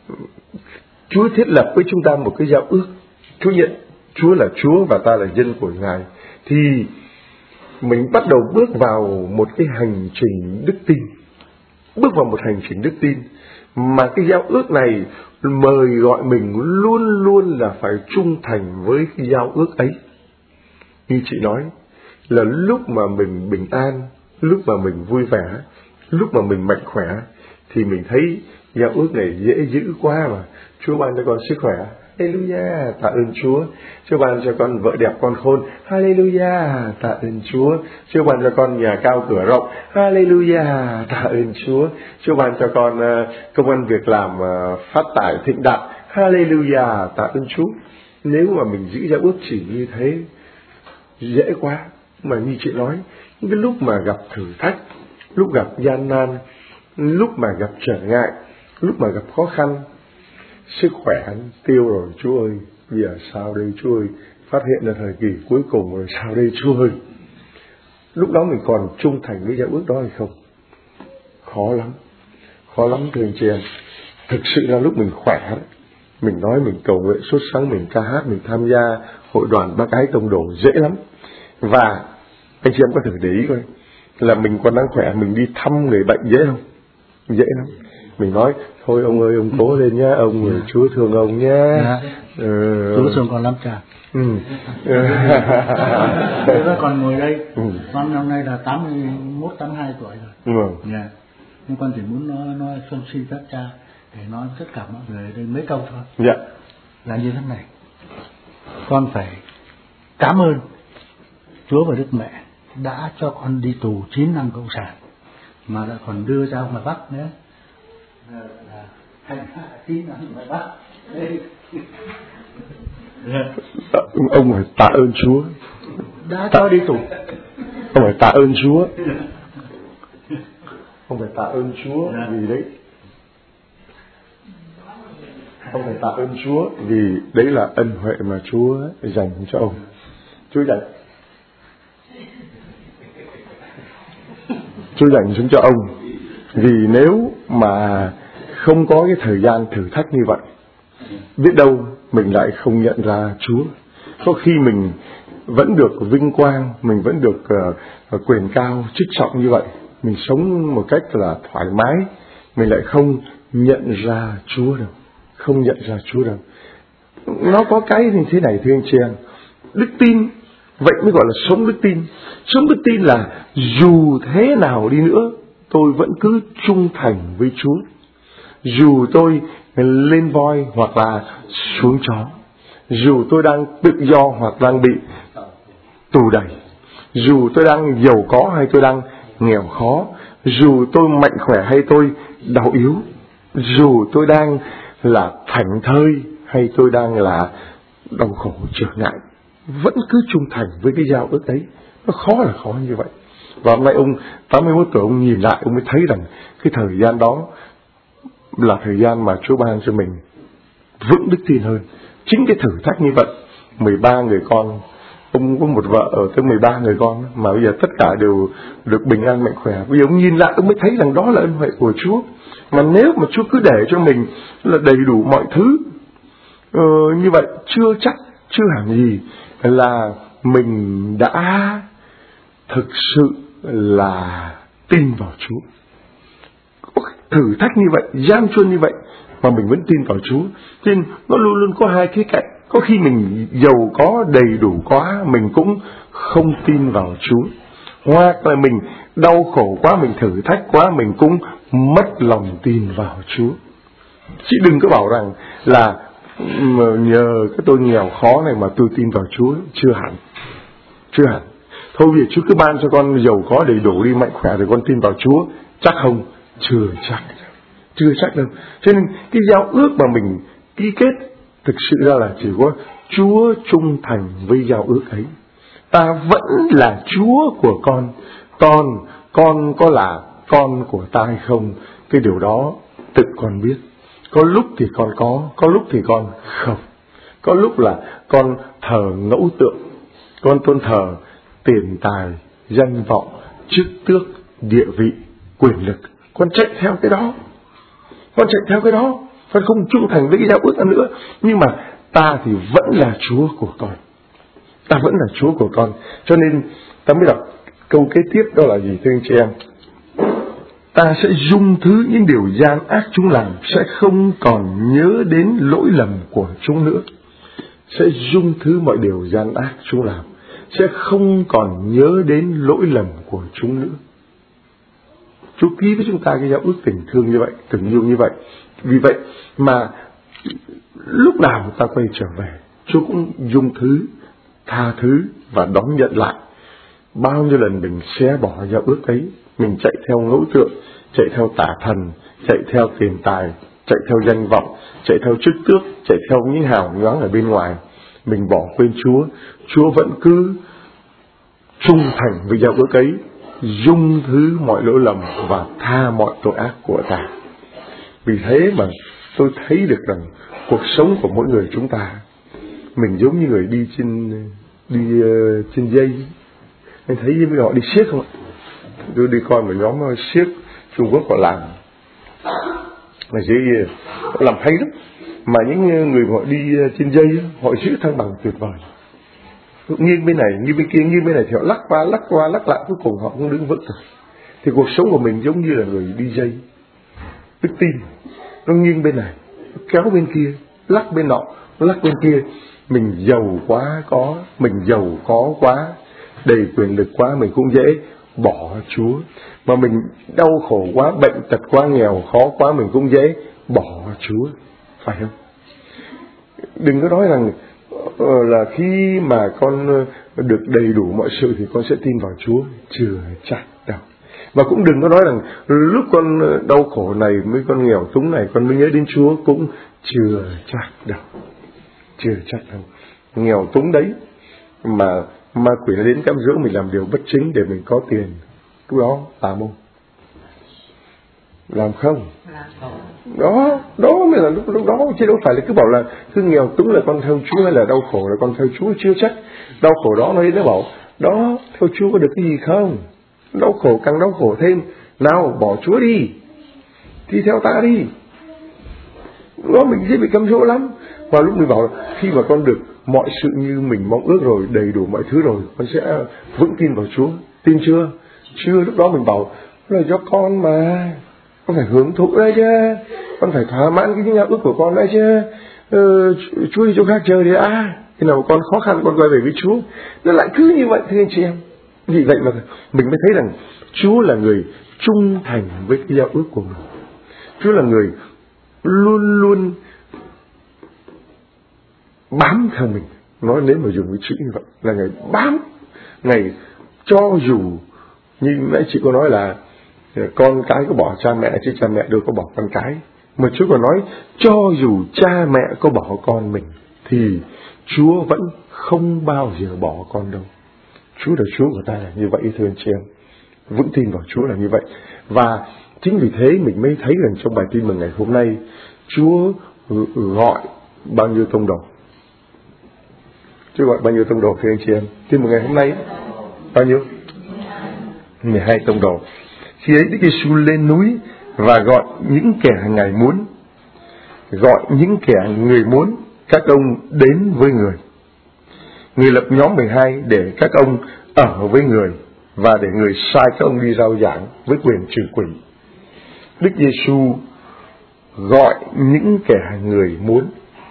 Chúa thiết lập với chúng ta một cái giao ước, Chúa nhận Chúa là Chúa và ta là dân của Ngài, thì mình bắt đầu bước vào một cái hành trình đức tin. Bước vào một hành trình đức tin mà cái giao ước này mời gọi mình luôn luôn là phải trung thành với cái giao ước ấy. Như chị nói là lúc mà mình bình an, lúc mà mình vui vẻ, lúc mà mình mạnh khỏe thì mình thấy giao ước này dễ giữ quá mà. Chúa ban cho con sức khỏe, Hallelujah, tạ ơn Chúa. Chúa ban cho con vợ đẹp con khôn, Hallelujah, tạ ơn Chúa. Chúa ban cho con nhà cao cửa rộng, Hallelujah, tạ ơn Chúa. Chúa ban cho con uh, công ăn việc làm uh, phát tài thịnh đạt, Hallelujah, tạ ơn Chúa. Nếu mà mình giữ giao ước chỉ như thế dễ quá. Mà như chị nói, những cái lúc mà gặp thử thách, lúc gặp gian nan, lúc mà gặp trở ngại, lúc mà gặp khó khăn, sức khỏe tiêu rồi Chúa ơi, bây giờ sao đây Chúa ơi, phát hiện là thời kỳ cuối cùng rồi, sao đây Chúa ơi. Lúc đó mình còn trung thành với giao ước đó hay không? Khó lắm, khó lắm thưa anh chị em. Thực sự là lúc mình khỏe, mình nói mình cầu nguyện suốt sáng, mình ca hát, mình tham gia hội đoàn bác ái tông đồ dễ lắm. Và anh chị em có thử để ý coi, là mình còn đang khỏe, mình đi thăm người bệnh dễ không? Dễ lắm. Mình nói thôi ông ơi, ông cố lên nhá, ông người Chúa thương ông nhá. Dạ. Ừ. Chúa thương con lắm cha. Ừ. Tôi còn ngồi đây, ừ. con năm nay là tám mươi mốt, tám mươi hai tuổi rồi. Ừ. Dạ. Nhưng con chỉ muốn nói, nói xuân si các cha để nói tất cả mọi người ở đây mấy câu thôi. Dạ. Là như thế này, con phải cảm ơn Chúa và Đức Mẹ đã cho con đi tù chín năm cộng sản, mà lại còn đưa ra ngoài Bắc nữa, là hành hạ chín năm ngoài Bắc. Ông phải tạ ơn Chúa Đã cho đi tù. Ông phải tạ ơn Chúa. Ông phải tạ ơn Chúa vì đấy. Ông phải tạ ơn Chúa vì đấy là ân huệ mà Chúa dành cho ông. Chúa dành Chúa dành xuống cho ông. Vì nếu mà không có cái thời gian thử thách như vậy, biết đâu mình lại không nhận ra Chúa. Có khi mình vẫn được vinh quang, mình vẫn được uh, quyền cao, chức trọng như vậy, mình sống một cách là thoải mái, mình lại không nhận ra Chúa đâu, không nhận ra Chúa đâu. Nó có cái như thế này thưa anh chị em, đức tin, vậy mới gọi là sống đức tin. Sống đức tin là dù thế nào đi nữa, tôi vẫn cứ trung thành với Chúa. Dù tôi lên voi hoặc là xuống chó, dù tôi đang tự do hoặc đang bị tù đày, dù tôi đang giàu có hay tôi đang nghèo khó, dù tôi mạnh khỏe hay tôi đau yếu, dù tôi đang là thảnh thơi hay tôi đang là đau khổ trở ngại, vẫn cứ trung thành với cái giao ước ấy. Nó khó là khó như vậy. Và hôm nay ông tám mươi mốt tuổi, ông nhìn lại ông mới thấy rằng cái thời gian đó là thời gian mà Chúa ban cho mình vững đức tin hơn. Chính cái thử thách như vậy, mười ba người con, ông có một vợ ở tới mười ba người con, mà bây giờ tất cả đều được bình an mạnh khỏe. Bây giờ ông nhìn lại ông mới thấy rằng đó là ân huệ của Chúa. Mà nếu mà Chúa cứ để cho mình là đầy đủ mọi thứ ờ, như vậy, chưa chắc, chưa hẳn gì là mình đã thực sự là tin vào Chúa. Thử thách như vậy, gian truân như vậy mà mình vẫn tin vào Chúa. Cho nên nó luôn luôn có hai khía cạnh. Có khi mình giàu có đầy đủ quá, mình cũng không tin vào Chúa. Hoặc là mình đau khổ quá, mình thử thách quá, mình cũng mất lòng tin vào Chúa. Chứ đừng có bảo rằng là nhờ cái tôi nghèo khó này mà tôi tin vào Chúa. Chưa hẳn. Chưa hẳn. Thôi vì Chúa cứ ban cho con giàu có đầy đủ đi, mạnh khỏe rồi con tin vào Chúa. Chắc không? Chưa chắc. Chưa chắc đâu. Cho nên cái giao ước mà mình ký kết thực sự ra là chỉ có Chúa trung thành với giao ước ấy. Ta vẫn là Chúa của con. Con, con có là con của ta hay không? Cái điều đó tự con biết. Có lúc thì con có, có lúc thì con không. Có lúc là con thờ ngẫu tượng, con tôn thờ tiền tài, danh vọng, chức tước, địa vị, quyền lực. Con chạy theo cái đó. Con chạy theo cái đó. Con không trung thành với cái giao ước nữa. Nhưng mà ta thì vẫn là Chúa của con. Ta vẫn là Chúa của con. Cho nên ta mới đọc câu kế tiếp đó là gì thưa anh chị em? Ta sẽ dung thứ những điều gian ác chúng làm, sẽ không còn nhớ đến lỗi lầm của chúng nữa. Sẽ dung thứ mọi điều gian ác chúng làm, sẽ không còn nhớ đến lỗi lầm của chúng nữa. Chúa ký với chúng ta cái giao ước tình thương như vậy, tình yêu như vậy. Vì vậy mà lúc nào ta quay trở về, Chúa cũng dung thứ, tha thứ và đón nhận lại. Bao nhiêu lần mình xé bỏ giao ước ấy, mình chạy theo ngẫu tượng, chạy theo tà thần, chạy theo tiền tài, chạy theo danh vọng, chạy theo chức tước, chạy theo những hào nhoáng ở bên ngoài, mình bỏ quên Chúa. Chúa vẫn cứ trung thành với giao ước ấy, dung thứ mọi lỗi lầm và tha mọi tội ác của ta. Vì thế mà tôi thấy được rằng cuộc sống của mỗi người chúng ta, mình giống như người đi trên đi uh, trên dây. Anh thấy với họ đi xiếc không ạ? Tôi đi coi một nhóm xiếc Trung Quốc họ làm là dây làm hay lắm. Mà những người họ đi trên dây họ giữ thăng bằng tuyệt vời. Nghiêng bên này, nghiêng bên kia, nghiêng bên này thì họ lắc qua, lắc qua, lắc lại, cuối cùng họ cũng đứng vững rồi. Thì cuộc sống của mình giống như là người đi dây. Đức tin, nó nghiêng bên này, nó kéo bên kia, lắc bên nọ, lắc bên kia. Mình giàu quá có, mình giàu có quá, đầy quyền lực quá, mình cũng dễ bỏ Chúa. Mà mình đau khổ quá, bệnh tật quá, nghèo khó quá, mình cũng dễ bỏ Chúa. Phải không? Đừng có nói rằng là khi mà con được đầy đủ mọi sự thì con sẽ tin vào Chúa. Chưa chắc đâu. Và cũng đừng có nói rằng lúc con đau khổ này, mới con nghèo túng này, con mới nhớ đến Chúa. Cũng chưa chắc đâu. Chưa chắc đâu. Nghèo túng đấy mà ma quỷ nó đến cám dỗ mình làm điều bất chính để mình có tiền, lúc đó tà môn. Làm không? Đó, đó mới là lúc, lúc đó, chứ đâu phải là cứ bảo là cứ nghèo túng là con theo Chúa, hay là đau khổ là con theo Chúa. Chưa chắc. Đau khổ đó nó nó bảo đó, theo Chúa có được cái gì không? Đau khổ càng đau khổ thêm. Nào, bỏ Chúa đi, đi theo ta đi. Đó mình dễ bị cám dỗ lắm. Và lúc mình bảo khi mà con được mọi sự như mình mong ước rồi, đầy đủ mọi thứ rồi, con sẽ vững tin vào Chúa. Tin chưa? Chưa. Lúc đó mình bảo là do con mà, con phải hưởng thụ đấy chứ, con phải thỏa mãn cái giao ước của con đấy chứ. Ờ, Chúa đi chỗ khác chơi đi à, khi nào con khó khăn con quay về với Chúa. Nó lại cứ như vậy thưa anh chị em. Vì vậy mà mình mới thấy rằng Chúa là người trung thành với cái giao ước của mình. Chúa là người luôn luôn bám theo mình. Nói nếu mà dùng cái chữ như vậy là Ngài bám, Ngài cho dù như nãy chị có nói là con cái có bỏ cha mẹ chứ cha mẹ đâu có bỏ con cái. Mà Chúa còn nói cho dù cha mẹ có bỏ con mình thì Chúa vẫn không bao giờ bỏ con đâu. Chúa là Chúa của ta là như vậy thưa anh chị em. Vững tin vào Chúa là như vậy. Và chính vì thế mình mới thấy rằng trong bài tin mừng ngày hôm nay Chúa gọi bao nhiêu tông đồ. Chúa gọi bao nhiêu tông đồ thưa anh chị em? Tin mừng ngày hôm nay bao nhiêu? mười hai tông đồ. Khi ấy Đức Giêsu lên núi và gọi những kẻ Ngài muốn, gọi những kẻ người muốn các ông đến với người. Người lập nhóm mười hai để các ông ở với người và để người sai các ông đi rao giảng với quyền trừ quỷ. Đức Giêsu gọi những kẻ người muốn.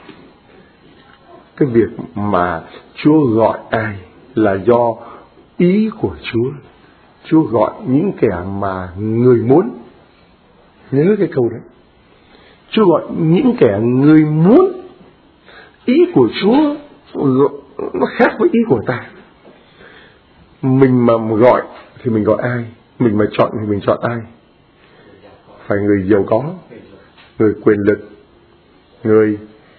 Cái việc mà Chúa gọi ai là do ý của Chúa. Chúa gọi những kẻ mà người muốn. Nhớ cái câu đấy. Chúa gọi những kẻ người muốn. Ý của Chúa nó khác với ý của ta. Mình mà gọi thì mình gọi ai? Mình mà chọn thì mình chọn ai? Phải người giàu có, người quyền lực, người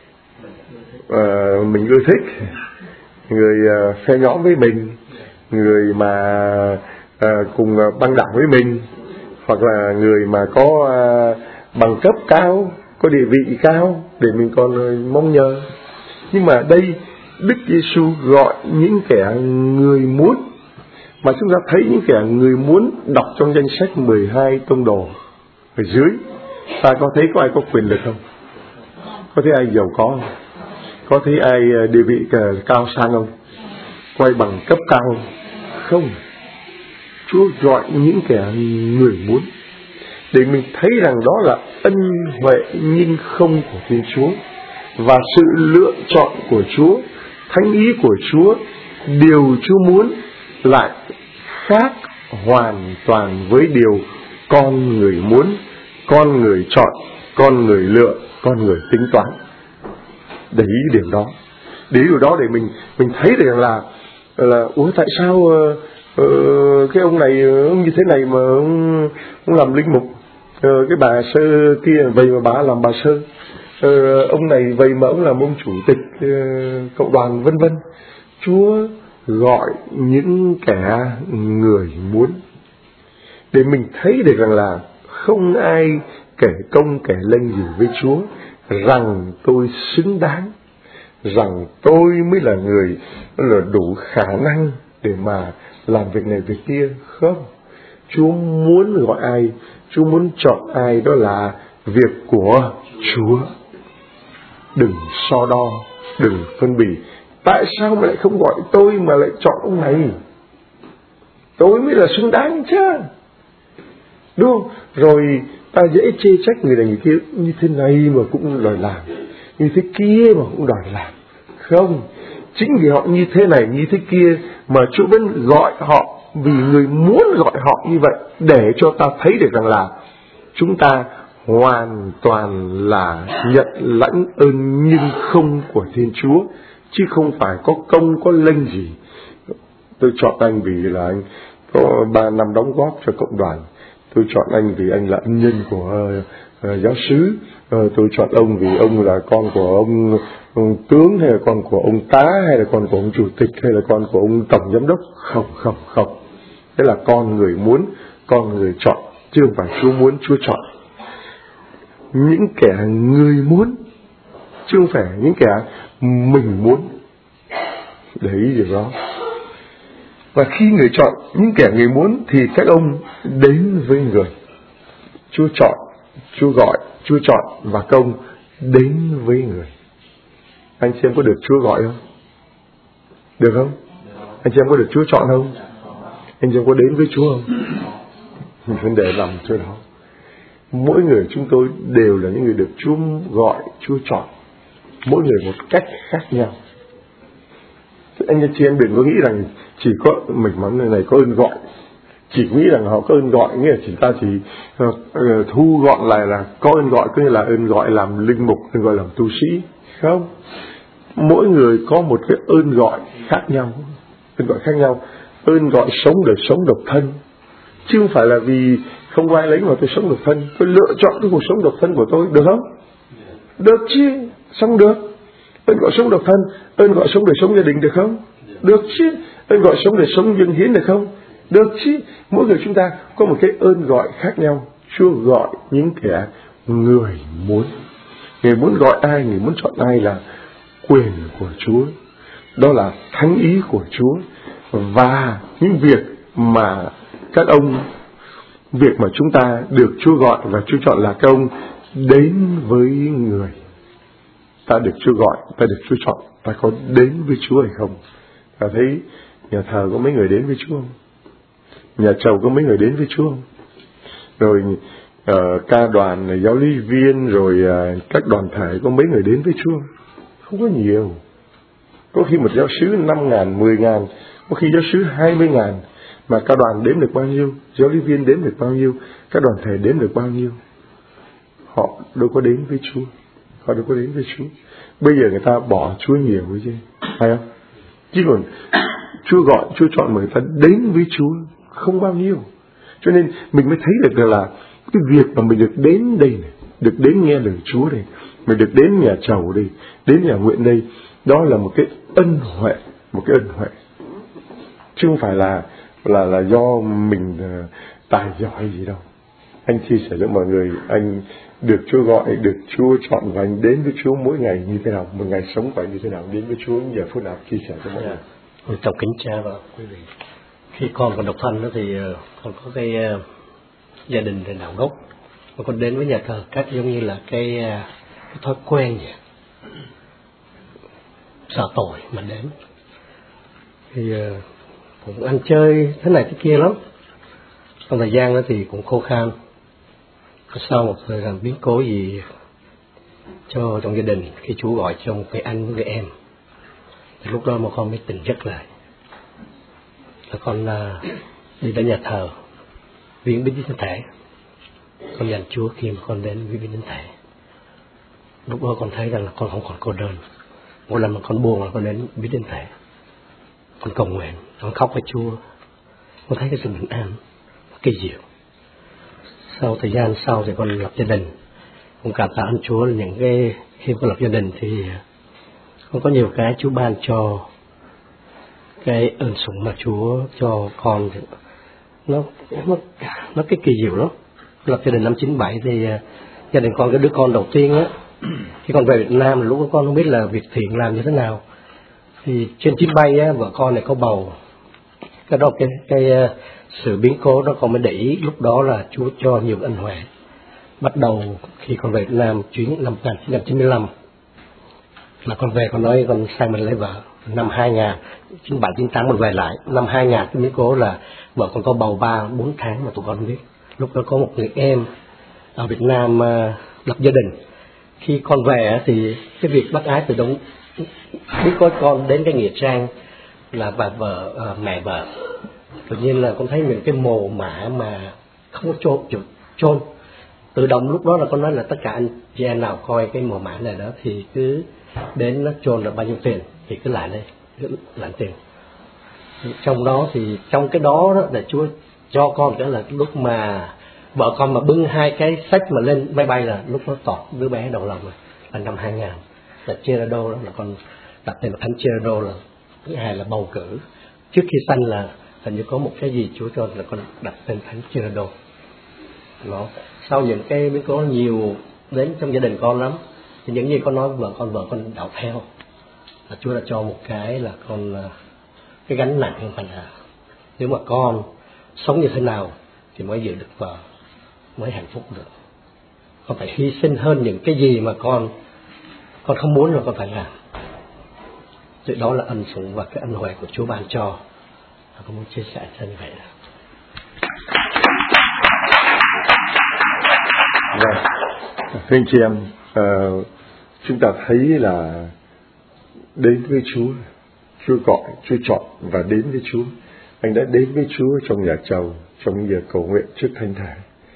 uh, mình ưa thích, người uh, phe nhóm với mình, người mà uh, cùng uh, băng đảng với mình, hoặc là người mà có uh, bằng cấp cao, có địa vị cao để mình còn uh, mong nhờ. Nhưng mà đây Đức Giêsu gọi những kẻ người muốn. Mà chúng ta thấy những kẻ người muốn đọc trong danh sách mười hai tông đồ ở dưới, ta có thấy có ai có quyền lực không? Có thấy ai giàu có không? Có thấy ai địa vị cao sang không? Có ai bằng cấp cao không? Không. Chúa gọi những kẻ người muốn để mình thấy rằng đó là ân huệ nhưng không của Thiên Chúa, và sự lựa chọn của Chúa, thánh ý của Chúa, điều Chúa muốn lại khác hoàn toàn với điều con người muốn, con người chọn, con người lựa, con người tính toán. Để ý điểm đó, để ý điều đó để mình mình thấy được rằng là là ủa tại sao uh, uh, cái ông này ông như thế này mà ông, ông làm linh mục, uh, cái bà sơ kia vậy mà bà làm bà sơ, uh, ông này vậy mà ông làm ông chủ tịch uh, cộng đoàn vân vân. Chúa gọi những kẻ người muốn để mình thấy được rằng là không ai kể công kể lênh gì với Chúa rằng tôi xứng đáng, rằng tôi mới là người là đủ khả năng để mà làm việc này việc kia. Không, Chúa muốn gọi ai, Chúa muốn chọn ai, đó là việc của Chúa. Đừng so đo, đừng phân bì. Tại sao mà lại không gọi tôi mà lại chọn ông này? Tôi mới là xứng đáng chứ, đúng không? Rồi ta dễ chê trách người này người kia, như thế này mà cũng đòi làm, như thế kia mà cũng đòi làm. Không, chính vì họ như thế này như thế kia mà Chúa vẫn gọi họ, vì người muốn gọi họ như vậy, để cho ta thấy được rằng là chúng ta hoàn toàn là nhận lãnh ơn nhưng không của Thiên Chúa, chứ không phải có công có lênh gì. Tôi chọn anh vì là anh có ba năm đóng góp cho cộng đoàn. Tôi chọn anh vì anh là ân nhân của uh, giáo xứ. Uh, tôi chọn ông vì ông là con của ông, ông tướng, hay là con của ông tá, hay là con của ông chủ tịch, hay là con của ông tổng giám đốc. Không, không, không. Thế là con người muốn, con người chọn, chứ không phải Chúa muốn, Chúa chọn. Những kẻ người muốn, chứ không phải những kẻ mình muốn. Để ý điều đó. Và khi người chọn những kẻ người muốn thì các ông đến với người. Chúa chọn, Chúa gọi, Chúa chọn và các ông đến với người. Anh chị em có được Chúa gọi không? Được không? Anh chị em có được Chúa chọn không? Anh chị em có đến với Chúa không? vấn đề nằm chỗ đó. Mỗi người chúng tôi đều là những người được Chúa gọi, Chúa chọn, mỗi người một cách khác nhau. Anh chị em đừng có nghĩ rằng chỉ có mình món người này có ơn gọi, chỉ nghĩ rằng họ có ơn gọi, nghĩa là chỉ ta chỉ uh, uh, thu gọn lại là có ơn gọi, có nghĩa là ơn gọi làm linh mục, ơn gọi làm tu sĩ. Không, mỗi người có một cái ơn gọi khác nhau, ơn gọi khác nhau. Ơn gọi sống đời sống độc thân, chứ không phải là vì không có ai lấy mà tôi sống độc thân, tôi lựa chọn cái cuộc sống độc thân của tôi, được không? Được chứ, xong được. Ơn gọi sống độc thân, ơn gọi sống đời sống gia đình, được không? Được chứ. Ơn gọi sống đời sống dâng hiến, được không? Được chứ. Mỗi người chúng ta có một cái ơn gọi khác nhau. Chúa gọi những kẻ người muốn. Người muốn gọi ai, người muốn chọn ai là quyền của Chúa, đó là thánh ý của Chúa. Và những việc mà các ông, việc mà chúng ta được Chúa gọi và Chúa chọn là các ông đến với người. Ta được Chúa gọi, ta được Chúa chọn, ta có đến với Chúa hay không? Ta thấy nhà thờ có mấy người đến với Chúa không? Nhà chầu có mấy người đến với Chúa không? Rồi uh, ca đoàn, giáo lý viên, rồi uh, các đoàn thể có mấy người đến với Chúa không? Không có nhiều. Có khi một giáo sứ năm ngàn, mười ngàn, có khi giáo sứ hai mươi ngàn, mà các đoàn đếm được bao nhiêu, giáo lý viên đếm được bao nhiêu, các đoàn thể đếm được bao nhiêu. Họ đâu có đến với Chúa, họ đâu có đến với Chúa. Bây giờ người ta bỏ Chúa nhiều với chứ, phải không? Chứ còn Chúa gọi, Chúa chọn mà người ta đến với Chúa không bao nhiêu. Cho nên mình mới thấy được là cái việc mà mình được đến đây này, được đến nghe lời Chúa đây, mình được đến nhà chầu đây, đến nhà nguyện đây, đó là một cái ân huệ, một cái ân huệ, chứ không phải là là là do mình uh, tài giỏi gì đâu. Anh chia sẻ với mọi người, anh được Chúa gọi, được Chúa chọn và anh đến với Chúa mỗi ngày như thế nào, một ngày sống phải như thế nào, đến với Chúa giờ phút nào, chia sẻ cho mọi người. Tôi trọng kính cha và quý vị, khi con còn độc thân đó thì còn có cái uh, gia đình thì đạo gốc, mà con đến với nhà thờ cách giống như là cái, uh, cái thói quen vậy, sợ tội mà đến. Thì uh, cũng ăn chơi thế này thế kia lắm. Trong thời gian đó thì cũng khô khan. Sau một thời gian biến cố gì cho trong gia đình, khi Chúa gọi cho một người anh với người em, thì lúc đó mà con mới tỉnh giấc lại. Là con uh, đi đến nhà thờ viếng Đức Thánh Thể. Con dành Chúa khi mà con đến viếng Đức Thánh Thể. Lúc đó con thấy rằng là con không còn cô đơn. Mỗi lần mà con buồn là con đến viếng Đức Thánh Thể, con cầu nguyện, con khóc với Chúa, con thấy cái sự bình an kỳ diệu. Sau thời gian sau thì con lập gia đình, con cảm tạ ơn Chúa là những cái khi con lập gia đình thì con có nhiều cái Chúa ban cho, cái ơn sủng mà Chúa cho con thì nó nó nó cái kỳ diệu lắm. Lập gia đình năm chín bảy thì gia đình con, cái đứa con đầu tiên á, khi con về Việt Nam lúc đó con không biết là việc thiện làm như thế nào, thì trên chuyến bay á, vợ con này có bầu. Cái đó cái cái sự biến cố đó con mới để ý. Lúc đó là Chúa cho nhiều ân huệ. Bắt đầu khi con về Việt Nam chuyến năm một nghìn chín trăm chín mươi lăm là con về, con nói con sang mình lấy vợ. Năm hai nghìn, chín bảy chín tám con về lại. Năm hai nghìn cái biến cố là vợ con có bầu ba bốn tháng mà tụi con không biết. Lúc đó có một người em ở Việt Nam uh, lập gia đình. Khi con về thì cái việc bác ái từ đông biết có con đến cái nghĩa trang là bà vợ, uh, mẹ vợ. Tự nhiên là con thấy những cái mồ mả mà không có chôn, chôn. Tự động lúc đó là con nói là tất cả anh chị em nào coi cái mồ mả này đó thì cứ đến nó chôn là bao nhiêu tiền thì cứ lại đây, cứ lãnh tiền. Trong đó thì trong cái đó, đó là Chúa cho con cái là lúc mà vợ con mà bưng hai cái sách mà lên máy bay là lúc đó tọt đứa bé đầu lòng rồi, là năm hai nghìn. Là Gerardo đó là con đặt tên là Thánh Gerardo, là thứ hai là bầu cử. Trước khi sanh là hình như có một cái gì Chúa cho là con đặt tên Thánh Gerardo. Đó. Sau những cái biến cố nhiều đến trong gia đình con lắm, thì những gì con nói vợ con vợ con đạo theo là Chúa đã cho một cái là con cái gánh nặng không phải là nếu mà con sống như thế nào thì mới giữ được vợ, mới hạnh phúc được. Con phải hy sinh hơn những cái gì mà con con không muốn là con phải làm. Thì đó là ân sủng và cái ân huệ của Chúa ban cho. Con muốn chia sẻ cho như vậy. Vâng. Thưa anh chị em, uh, chúng ta thấy là đến với Chúa, Chúa gọi, Chúa chọn và đến với Chúa. Anh đã đến với Chúa trong nhà chầu, trong những giờ cầu nguyện trước thánh thể.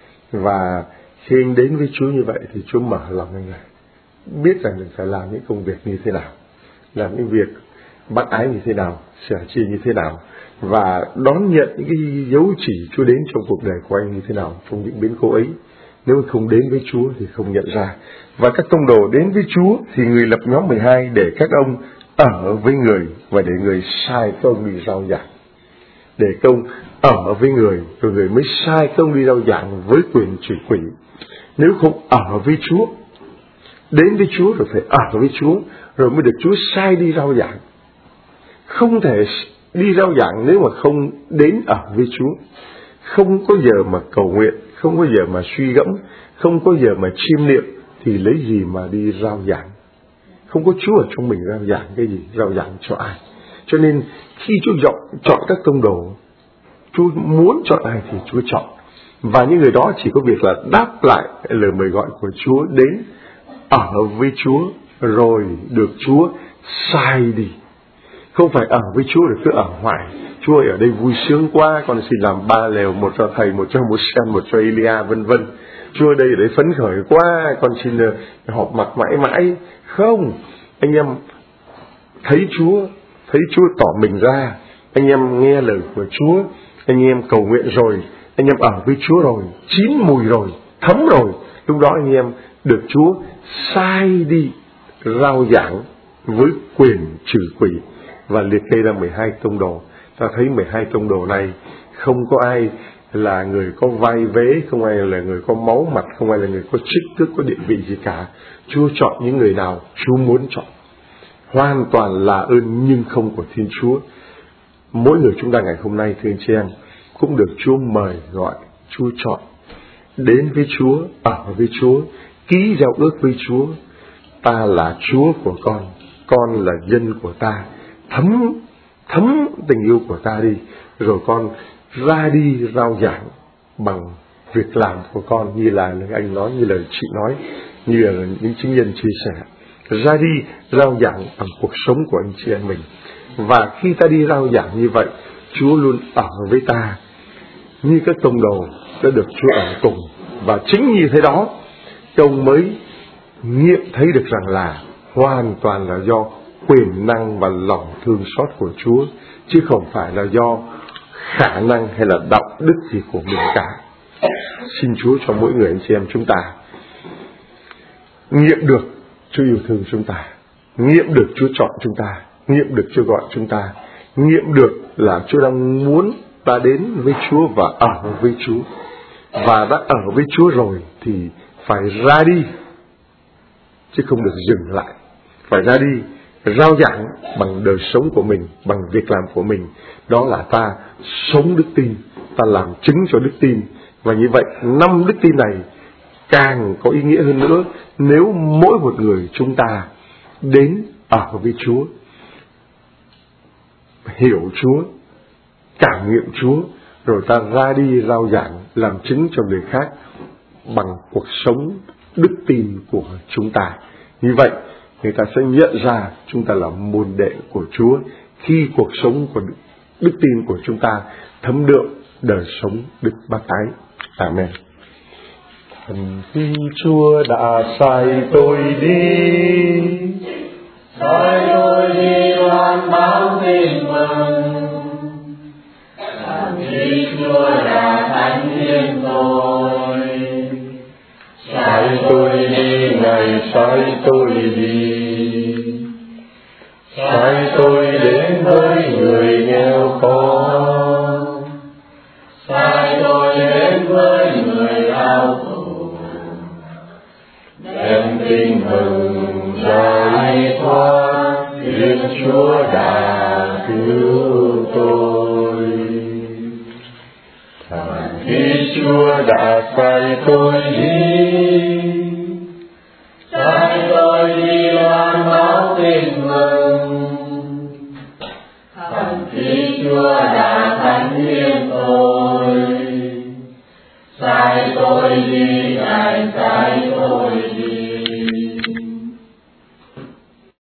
Và khi anh đến với Chúa như vậy thì Chúa mở lòng anh ra, biết rằng mình phải làm những công việc như thế nào, làm những việc bác ái như thế nào, sẻ chia như thế nào, và đón nhận những cái dấu chỉ Chúa đến trong cuộc đời của anh như thế nào trong những biến cố ấy. Nếu không đến với Chúa thì không nhận ra. Và các tông đồ đến với Chúa thì người lập nhóm mười hai để các ông ở với người và để người sai các ông đi rao giảng. Để công ở với người rồi người mới sai các ông đi rao giảng với quyền trừ quỷ. Nếu không ở với Chúa, đến với Chúa rồi phải ở với Chúa rồi mới được Chúa sai đi rao giảng. Không thể đi rao giảng nếu mà không đến ở với Chúa. Không có giờ mà cầu nguyện, không có giờ mà suy gẫm, không có giờ mà chiêm niệm thì lấy gì mà đi rao giảng. Không có Chúa ở trong mình rao giảng cái gì, rao giảng cho ai. Cho nên khi Chúa chọn, chọn các tông đồ, Chúa muốn chọn ai thì Chúa chọn. Và những người đó chỉ có việc là đáp lại lời mời gọi của Chúa, đến ở với Chúa rồi được Chúa sai đi. Không phải ở với Chúa rồi cứ ở hoài. Chúa ơi, ở đây vui sướng quá, con xin làm ba lều, một cho thầy, một cho Moses, một cho Elia, vân vân. Chúa ở đây ở đây phấn khởi quá, con xin họp mặt mãi mãi. Không, anh em thấy Chúa, thấy Chúa tỏ mình ra, anh em nghe lời của Chúa, anh em cầu nguyện rồi, anh em ở với Chúa rồi, chín mùi rồi, thấm rồi, lúc đó anh em được Chúa sai đi rao giảng với quyền trừ quỷ. Và liệt kê ra mười hai tông đồ. Ta thấy mười hai tông đồ này không có ai là người có vai vế, không ai là người có máu mặt, không ai là người có chức tước, có địa vị gì cả. Chúa chọn những người nào Chúa muốn chọn, hoàn toàn là ơn nhưng không của Thiên Chúa. Mỗi người chúng ta ngày hôm nay, thưa anh chị em, cũng được Chúa mời gọi, Chúa chọn, đến với Chúa, ở với Chúa, ký giao ước với Chúa. Ta là Chúa của con, con là dân của ta. Thấm, thấm tình yêu của ta đi, rồi con ra đi rao giảng bằng việc làm của con, như là lời anh nói, như lời chị nói, như là những chứng nhân chia sẻ. Ra đi rao giảng bằng cuộc sống của anh chị em mình. Và khi ta đi rao giảng như vậy, Chúa luôn ở với ta, như các tông đồ đã được Chúa ở cùng. Và chính như thế đó, ông mới nghiệm thấy được rằng là hoàn toàn là do quyền năng và lòng thương xót của Chúa, chứ không phải là do khả năng hay là đạo đức gì của mình cả. Xin Chúa cho mỗi người anh chị em chúng ta nghiệm được Chúa yêu thương chúng ta, nghiệm được Chúa chọn chúng ta, nghiệm được Chúa gọi chúng ta, nghiệm được là Chúa đang muốn ta đến với Chúa và ở với Chúa. Và đã ở với Chúa rồi thì phải ra đi, chứ không được dừng lại. Phải ra đi rao giảng bằng đời sống của mình, bằng việc làm của mình. Đó là ta sống đức tin, ta làm chứng cho đức tin. Và như vậy năm đức tin này càng có ý nghĩa hơn nữa nếu mỗi một người chúng ta đến ở với Chúa, hiểu Chúa, cảm nghiệm Chúa, rồi ta ra đi rao giảng làm chứng cho người khác bằng cuộc sống đức tin của chúng ta. Như vậy người ta sẽ nhận ra chúng ta là môn đệ của Chúa khi cuộc sống của đức tin của chúng ta thấm đượm đời sống đức bác ái. Amen. Thần khi Chúa đã sai tôi đi, sai tôi đi loan báo tin mừng. Thần khi Chúa đã thánh hiến tôi, sai tôi đi, Ngài sai tôi đi, sai tôi đến với người nghèo khó, sai tôi đến với người đau khổ, đem tin mừng giải thoát, Thiên Chúa đã cứu tôi. Thần khi Chúa đã sai tôi đi, sai tôi đi loan báo tin mừng. Thần khi Chúa đã thánh hiến tôi, sai tôi di đại sai